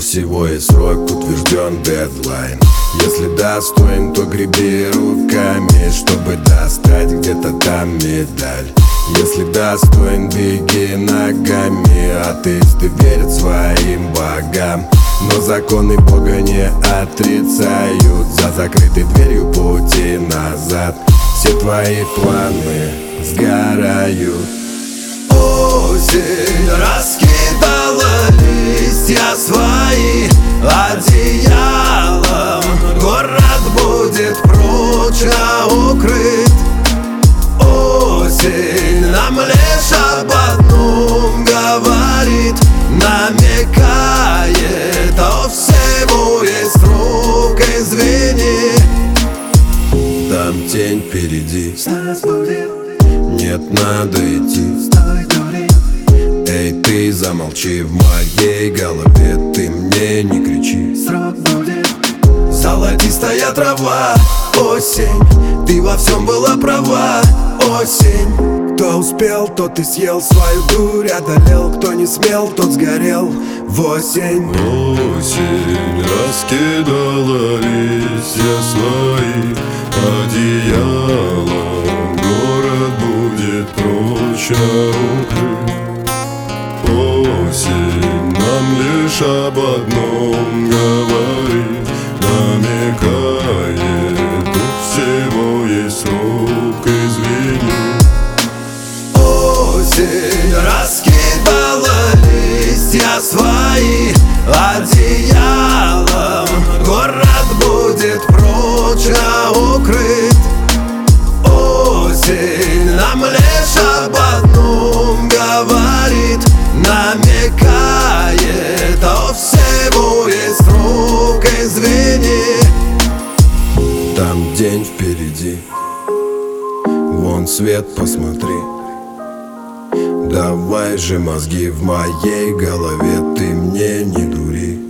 всего есть срок, утвержден дедлайн. Если достоин, то греби руками, чтобы достать где-то там медаль. Если достоин, беги ногами. Атеисты верят своим богам, но законы Бога не отрицают. За закрытой дверью пути назад все твои планы сгорают. Осень раскидала листья свои одеялом. Город будет прочно укрыт. Осень нам лишь об одном говорит, намекает: о всему есть срок, извини. Там тень впереди, Нас будет, нет, надо идти. стой, дури. Эй, ты замолчи, в моей голове ты мне не кричи. Срок будет. Золотистая трава, осень, ты во всем была права, осень. Кто успел, тот и съел свою дурь, одолел. Кто не смел, тот сгорел в осень. Осень раскидала листья свои одеялом. Город будет прочно укрыт. Осень нам лишь об одном говорит, намекает: у всего есть срок, извини. Осень раскидала листья свои одеялом. Город будет прочно укрыт. Осень нам лишь об одном говорит, намекает: о всему есть срок, извини. Там день впереди, вон свет, посмотри. Давай же мозги, в моей голове ты мне не дури.